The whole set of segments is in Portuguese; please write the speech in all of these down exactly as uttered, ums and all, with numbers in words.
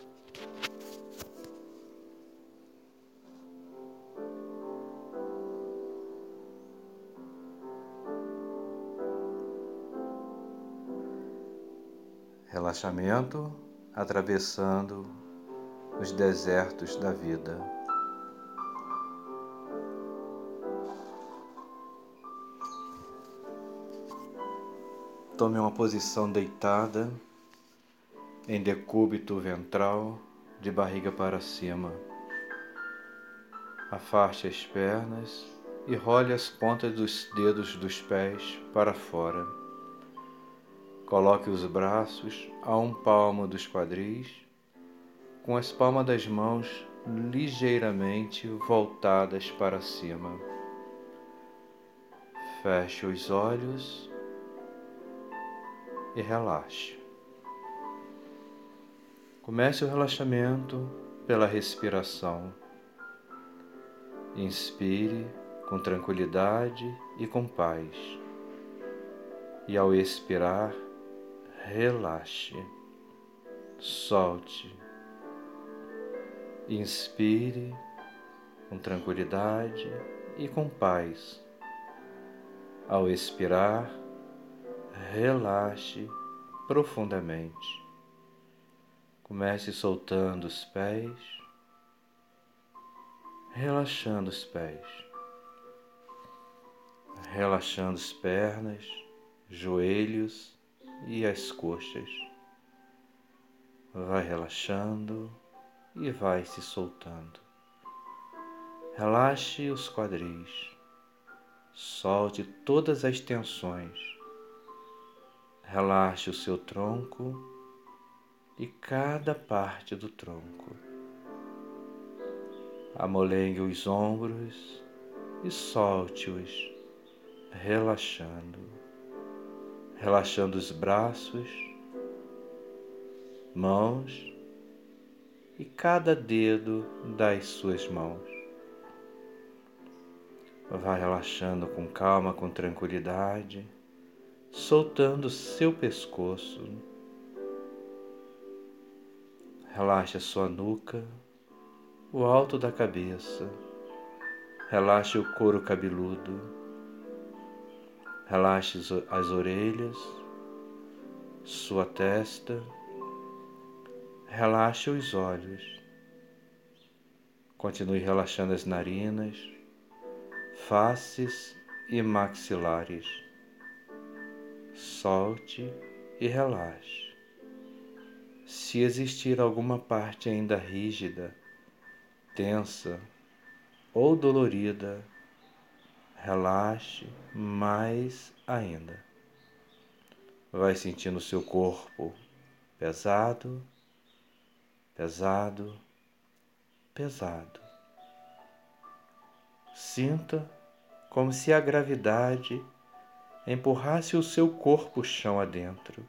Relaxamento atravessando os desertos da vida. Tome uma posição deitada, em decúbito ventral, de barriga para cima. Afaste as pernas e role as pontas dos dedos dos pés para fora. Coloque os braços a um palmo dos quadris, com as palmas das mãos ligeiramente voltadas para cima. Feche os olhos e relaxe. Comece o relaxamento pela respiração. Inspire com tranquilidade e com paz. E ao expirar, relaxe. Solte. Inspire com tranquilidade e com paz. Ao expirar, relaxe profundamente. Comece soltando os pés, relaxando os pés, relaxando as pernas, joelhos e as coxas. Vai relaxando e vai se soltando. Relaxe os quadris, solte todas as tensões. Relaxe o seu tronco e cada parte do tronco. Amolengue os ombros e solte-os, relaxando. Relaxando os braços, mãos e cada dedo das suas mãos. Vai relaxando com calma, com tranquilidade, soltando seu pescoço. Relaxe a sua nuca, o alto da cabeça. Relaxe o couro cabeludo. Relaxe as orelhas, sua testa. Relaxe os olhos. Continue relaxando as narinas, faces e maxilares. Solte e relaxe. Se existir alguma parte ainda rígida, tensa ou dolorida, relaxe mais ainda. Vai sentindo seu corpo pesado, pesado, pesado. Sinta como se a gravidade empurrasse o seu corpo chão adentro.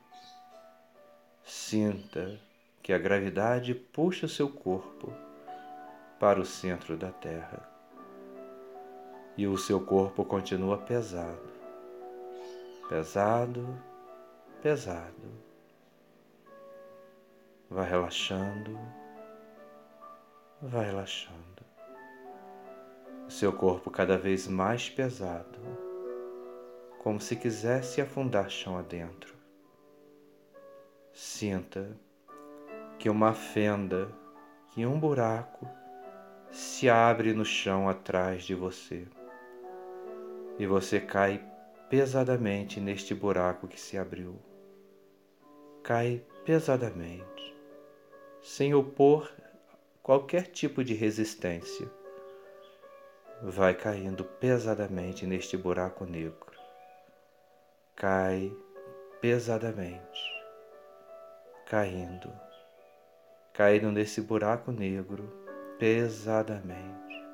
Sinta que a gravidade puxa o seu corpo para o centro da Terra. E o seu corpo continua pesado, pesado, pesado. Vai relaxando, vai relaxando. O seu corpo cada vez mais pesado, como se quisesse afundar chão adentro. Sinta que uma fenda, que um buraco se abre no chão atrás de você. E você cai pesadamente neste buraco que se abriu. Cai pesadamente, sem opor qualquer tipo de resistência. Vai caindo pesadamente neste buraco negro. Cai pesadamente. Caindo, caindo nesse buraco negro pesadamente,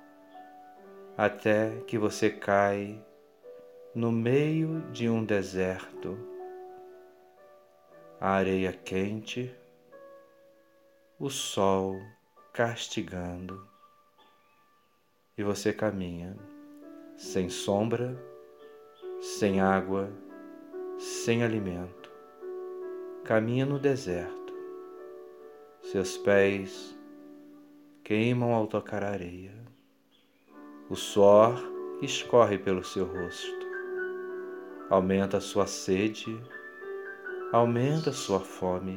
até que você cai no meio de um deserto, a areia quente, o sol castigando, e você caminha sem sombra, sem água, sem alimento. Caminha no deserto, Seus pés queimam ao tocar a areia. O suor escorre pelo seu rosto. Aumenta a sua sede, aumenta a sua fome,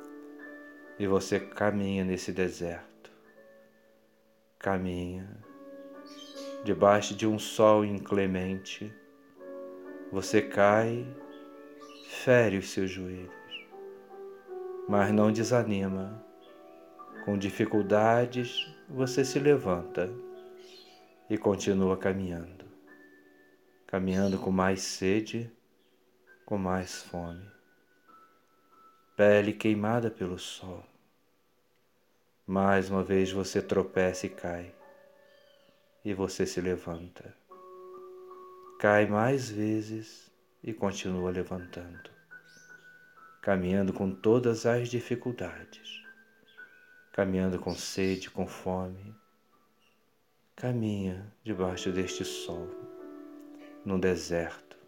e você caminha nesse deserto. Caminha debaixo de um sol inclemente. Você cai, fere os seus joelhos, mas não desanima. Com dificuldades, você se levanta e continua caminhando. Caminhando com mais sede, com mais fome. Pele queimada pelo sol. Mais uma vez você tropeça e cai. E você se levanta. Cai mais vezes e continua levantando. Caminhando com todas as dificuldades. Caminhando com sede, com fome. Caminha debaixo deste sol, no deserto.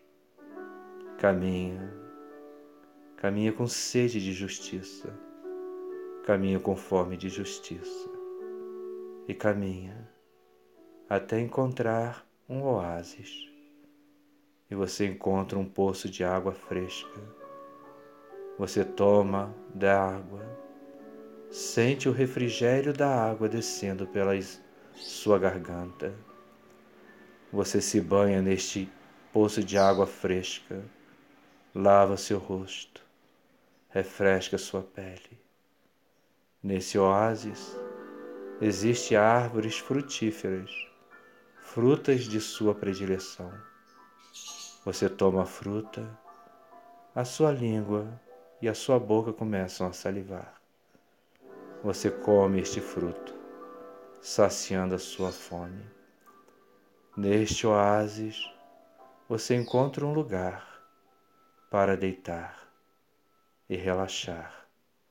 Caminha, caminha com sede de justiça. Caminha com fome de justiça. E caminha até encontrar um oásis. E você encontra um poço de água fresca. Você toma da água, sente o refrigério da água descendo pela sua garganta. Você se banha neste poço de água fresca, lava seu rosto, refresca sua pele. Nesse oásis existem árvores frutíferas, frutas de sua predileção. Você toma a fruta, a sua língua e a sua boca começam a salivar. Você come este fruto, saciando a sua fome. Neste oásis, você encontra um lugar para deitar e relaxar.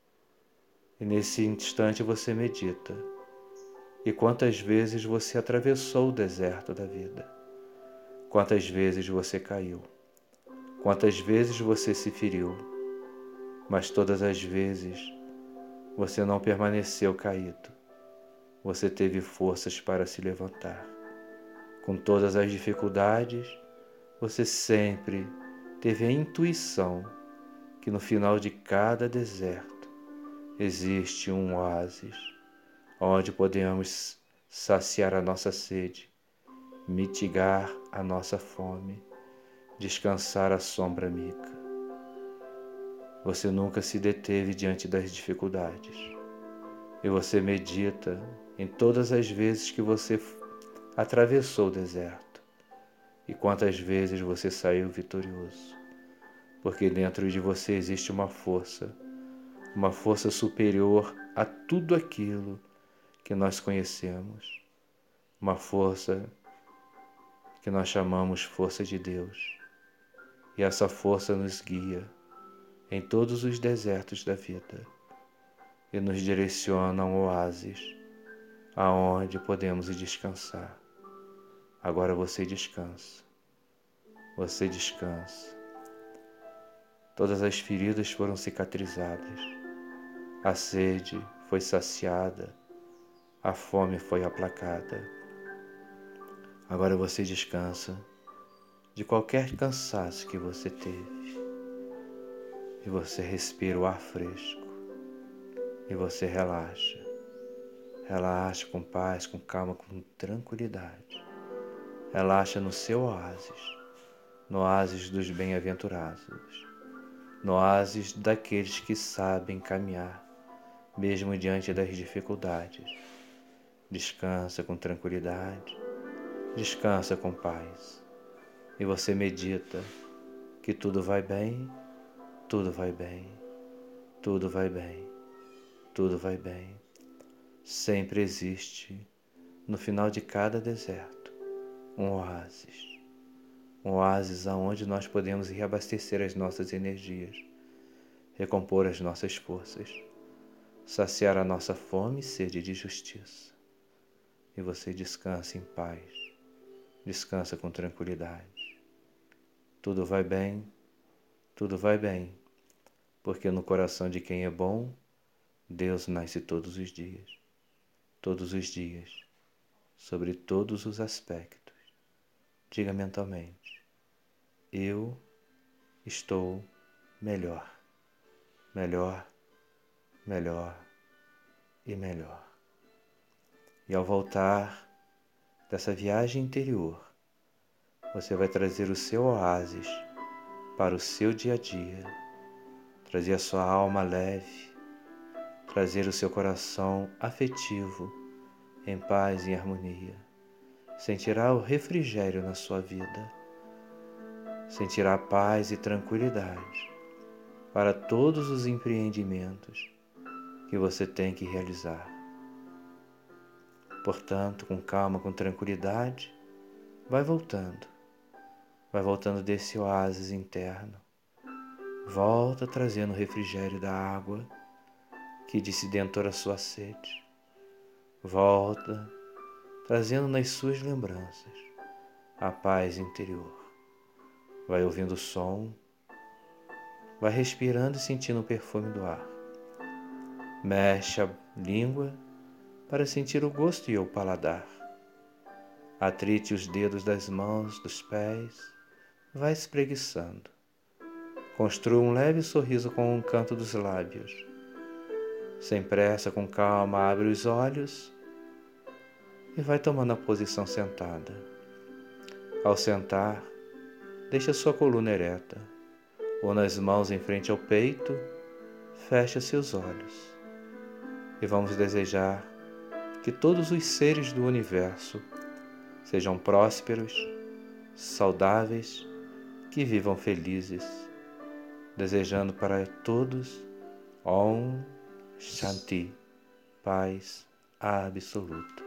E nesse instante você medita. E quantas vezes você atravessou o deserto da vida? Quantas vezes você caiu? Quantas vezes você se feriu? Mas todas as vezes você não permaneceu caído. Você teve forças para se levantar. Com todas as dificuldades, você sempre teve a intuição que no final de cada deserto existe um oásis, onde podemos saciar a nossa sede, mitigar a nossa fome, descansar à sombra amiga. Você nunca se deteve diante das dificuldades. E você medita em todas as vezes que você atravessou o deserto. E quantas vezes você saiu vitorioso. Porque dentro de você existe uma força, uma força superior a tudo aquilo que nós conhecemos. Uma força que nós chamamos força de Deus. E essa força nos guia em todos os desertos da vida e nos direciona a um oásis, aonde podemos ir descansar. Agora você descansa, você descansa. Todas as feridas foram cicatrizadas, a sede foi saciada, a fome foi aplacada. Agora você descansa de qualquer cansaço que você teve. E você respira o ar fresco. E você relaxa. Relaxa com paz, com calma, com tranquilidade. Relaxa no seu oásis. No oásis dos bem-aventurados. No oásis daqueles que sabem caminhar, mesmo diante das dificuldades. Descansa com tranquilidade. Descansa com paz. E você medita que tudo vai bem, tudo vai bem, tudo vai bem, tudo vai bem. Sempre existe, no final de cada deserto, um oásis. Um oásis aonde nós podemos reabastecer as nossas energias, recompor as nossas forças, saciar a nossa fome e sede de justiça. E você descansa em paz, descansa com tranquilidade. Tudo vai bem, tudo vai bem, porque no coração de quem é bom, Deus nasce todos os dias, todos os dias, sobre todos os aspectos. Diga mentalmente: eu estou melhor, melhor, melhor e melhor. E ao voltar dessa viagem interior, você vai trazer o seu oásis para o seu dia a dia, trazer a sua alma leve, trazer o seu coração afetivo, em paz e harmonia. Sentirá o refrigério na sua vida, sentirá paz e tranquilidade para todos os empreendimentos que você tem que realizar. Portanto, com calma, com tranquilidade, vai voltando, vai voltando desse oásis interno, volta trazendo o refrigério da água que dissidentou a sua sede, volta trazendo nas suas lembranças a paz interior. Vai ouvindo o som, vai respirando e sentindo o perfume do ar. Mexe a língua para sentir o gosto e o paladar. Atrite os dedos das mãos, dos pés, vai espreguiçando. Construa um leve sorriso com o canto dos lábios. Sem pressa, com calma, abre os olhos e vai tomando a posição sentada. Ao sentar, deixa sua coluna ereta, une as mãos em frente ao peito, fecha seus olhos. E vamos desejar que todos os seres do universo sejam prósperos, saudáveis, que vivam felizes, desejando para todos Om Shanti, paz absoluta.